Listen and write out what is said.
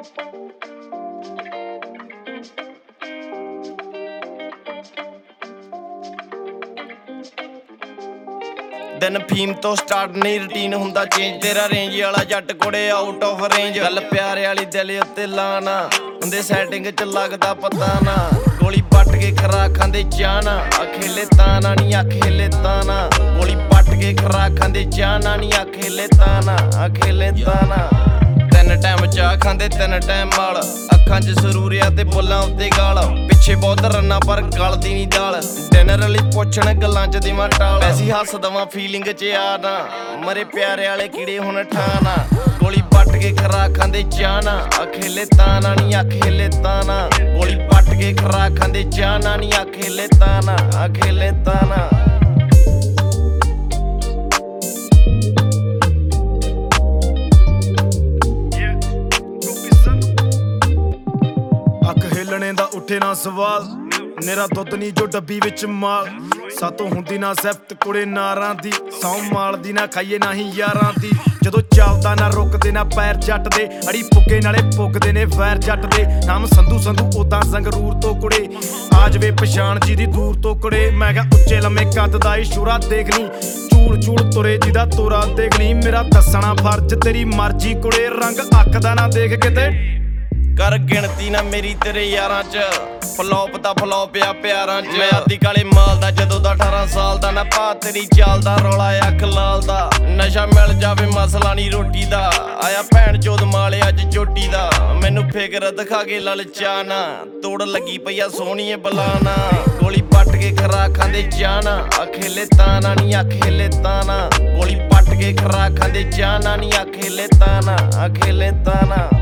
ਦਿਨ ਫੀਮ ਤੋਂ ਸਟਾਰਟ ਨਹੀਂ ਰੂਟੀਨ ਹੁੰਦਾ ਚੇਂਜ ਤੇਰਾ ਰੇਂਜ ਵਾਲਾ ਜੱਟ ਕੋੜੇ ਆਊਟ ਆਫ ਰੇਂਜ ਗੱਲ ਪਿਆਰੇ ਵਾਲੀ ਦਿਲ ਉੱਤੇ ਲਾਣਾ ਹੁੰਦੇ ਸੈਟਿੰਗ ਚ ਲੱਗਦਾ ਪਤਾ ਨਾ ਗੋਲੀ ਪੱਟ ਕੇ ਖਰਾ ਖਾਂਦੇ ਚਾਹਨਾ ਅਖੇਲੇ ਤਾਨਾ ਨਹੀਂ ਅਖੇਲੇ ਤਾਨਾ ਗੋਲੀ ਪੱਟ ਕੇ ਖਰਾ ਖਾਂਦੇ ਚਾਹਨਾ ਨਹੀਂ ਅਖੇਲੇ ਤਾਨਾ ਅਖੇਲੇ ਤਾਨਾ ਤਿੰਨ ਟਾਈਮ ਚਾਹ ਖਾਂਦੇ ਤਿੰਨ ਟਾਈਮ ਮਾਲ ਅੱਖਾਂ 'ਚ ਸਰੂਰਿਆ ਤੇ ਬੁੱਲਾਂ ਉੱਤੇ ਗਾਲ ਪਿੱਛੇ ਬਹੁਤ ਰੰਨਾ ਪਰ ਗਲਦੀ ਨਹੀਂ ਦਾਲ ਡਿਨਰ ਲਈ ਪੁੱਛਣ ਗੱਲਾਂ 'ਚ ਦੇਵਾਂ ਟਾਲ ਵੈਸੀ ਹੱਸ ਦਵਾਂ ਫੀਲਿੰਗ 'ਚ ਆ ਨਾ ਮਰੇ ਪਿਆਰੇ ਵਾਲੇ ਕੀੜੇ ਹੁਣ ਠਾਣਾ ਗੋਲੀ ਪੱਟ ਕੇ ਖਰਾ ਖਾਂਦੇ ਚਾਹਨਾ ਅਖੇਲੇ ਤਾਨਾ ਨਹੀਂ ਅਖੇਲੇ ਤਾਨਾ ਗੋਲੀ ਪੱਟ ਕੇ ਖਰਾ ਖਾਂਦੇ ਚਾਹਨਾ ਨਹੀਂ ਅਖੇਲੇ ਤਾਨਾ ਅਖੇਲੇ ਤਾਨਾ ਹਿੱਲਣੇ ਦਾ ਉੱਠੇ ਨਾ ਸਵਾਲ ਮੇਰਾ ਦੁੱਧ ਨਹੀਂ ਜੋ ਡੱਬੀ ਵਿੱਚ ਮਾਲ ਸਾਤੋਂ ਹੁੰਦੀ ਨਾ ਜ਼ੈਫਤ ਕੁੜੇ ਨਾਰਾਂ ਦੀ ਸੌਂ ਮਾਲ ਦੀ ਨਾ ਖਾਈਏ ਨਾ ਹੀ ਯਾਰਾਂ ਦੀ ਜਦੋਂ ਚੱਲਦਾ ਨਾ ਰੁਕਦੇ ਨਾ ਪੈਰ ਜੱਟ ਦੇ ਅੜੀ ਪੁੱਗੇ ਨਾਲੇ ਪੁੱਗਦੇ ਨੇ ਵੈਰ ਜੱਟ ਦੇ ਨਾਮ ਸੰਧੂ ਸੰਧੂ ਉਦਾਂ ਸੰਗਰੂਰ ਤੋਂ ਕੁੜੇ ਆ ਜਵੇ ਪਛਾਣ ਜੀ ਦੀ ਦੂਰ ਤੋਂ ਕੁੜੇ ਮੈਂ ਕਿਹਾ ਉੱਚੇ ਲੰਮੇ ਕੱਦ ਦਾ ਇਸ਼ੂਰਾ ਦੇਖ ਲਈ ਚੂਲ ਚੂਲ ਤੁਰੇ ਜਿਹਦਾ ਤੋਰਾ ਦੇਖ ਲਈ ਮੇਰਾ ਦੱਸਣਾ ਫਰਜ਼ ਤੇਰੀ ਮਰਜ਼ੀ ਕੁੜੇ ਰੰਗ ਅੱਖ ਦਾ ਨਾ ਦੇਖ ਕਿਤੇ ਕਰ ਗਿਣਤੀ ਨਾ ਮੇਰੀ ਤੇਰੇ ਯਾਰਾਂ 'ਚ ਫਲੋਪ ਦਾ ਫਲੋਪ ਆ ਪਿਆਰਾਂ 'ਚ ਮੈਂ ਆਦੀ ਕਾਲੇ ਮਾਲ ਦਾ ਜਦੋਂ ਦਾ 18 ਸਾਲ ਦਾ ਨਾ ਪਾ ਤੇਰੀ ਚਾਲ ਦਾ ਰੌਲਾ ਅੱਖ ਲਾਲ ਦਾ ਨਸ਼ਾ ਮਿਲ ਜਾਵੇ ਮਸਲਾ ਨਹੀਂ ਰੋਟੀ ਦਾ ਆਇਆ ਭੈਣ ਚੋਦ ਮਾਲੇ ਅੱਜ ਚੋਟੀ ਦਾ ਮੈਨੂੰ ਫਿਕਰ ਦਿਖਾ ਕੇ ਲਲਚਾਣਾ ਤੋੜ ਲੱਗੀ ਪਈਆ ਸੋਹਣੀਏ ਬਲਾਨਾ ਗੋਲੀ ਪੱਟ ਕੇ ਖਰਾ ਖਾਂਦੇ ਚਾਹਨਾ ਅਖੇਲੇ ਤਾਨਾ ਨਹੀਂ ਅਖੇਲੇ ਤਾਨਾ ਗੋਲੀ ਪੱਟ ਕੇ ਖਰਾ ਖਾਂਦੇ ਚਾਹਨਾ ਨਹੀਂ ਅਖੇਲੇ ਤਾਨਾ ਅਖੇਲੇ ਤਾਨਾ